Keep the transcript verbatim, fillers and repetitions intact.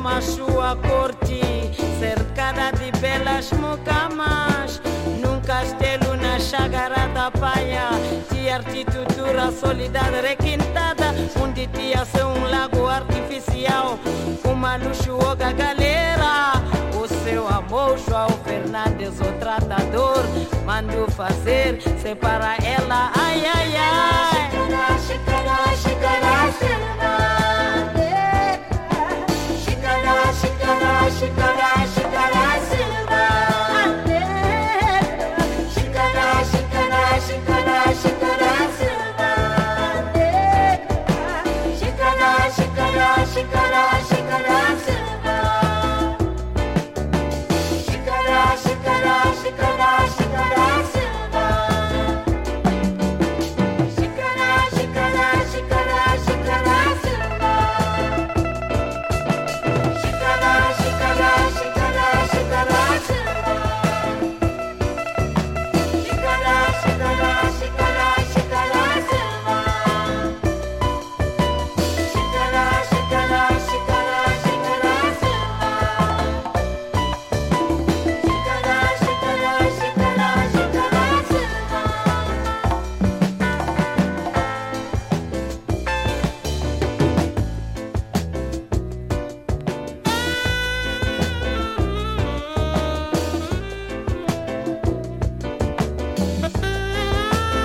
uma sua corte, cercada de belas mucamas, num castelo na Chácara da Praia, de arquitetura solidariedade requintada, onde tinha ser um lago artificial, uma luxuosa galera. O seu amor, João Fernandes, o tratador, mandou fazer, separa ela